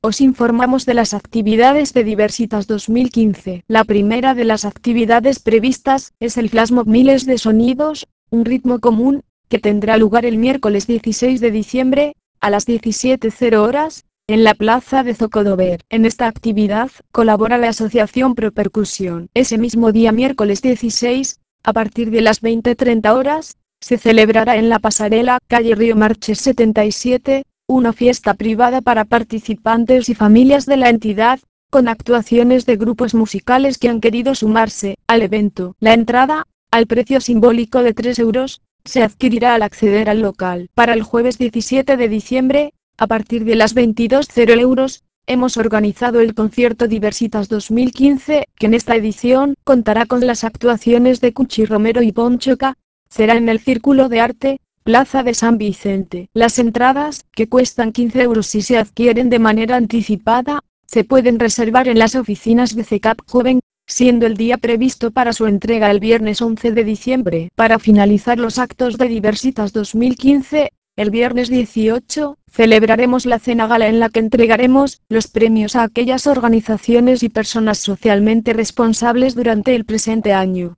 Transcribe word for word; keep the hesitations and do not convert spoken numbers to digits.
Os informamos de las actividades de Diversitas dos mil quince. La primera de las actividades previstas es el Flashmob Miles de Sonidos, un ritmo común, que tendrá lugar el miércoles dieciséis de diciembre, a las diecisiete horas, en la plaza de Zocodover. En esta actividad, colabora la Asociación Propercusión. Ese mismo día miércoles dieciséis, a partir de las veinte treinta horas, se celebrará en la pasarela, calle Río Marches setenta y siete, una fiesta privada para participantes y familias de la entidad, con actuaciones de grupos musicales que han querido sumarse al evento. La entrada, al precio simbólico de tres euros, se adquirirá al acceder al local. Para el jueves diecisiete de diciembre, a partir de las veintidós euros, hemos organizado el concierto Diversitas dos mil quince, que en esta edición contará con las actuaciones de Cuchi Romero y Ponchoca. Será en el Círculo de Arte, Plaza de San Vicente. Las entradas, que cuestan quince euros si se adquieren de manera anticipada, se pueden reservar en las oficinas de C E C A P Joven, siendo el día previsto para su entrega el viernes once de diciembre. Para finalizar los actos de Diversitas dos mil quince, el viernes dieciocho, celebraremos la cena gala en la que entregaremos los premios a aquellas organizaciones y personas socialmente responsables durante el presente año.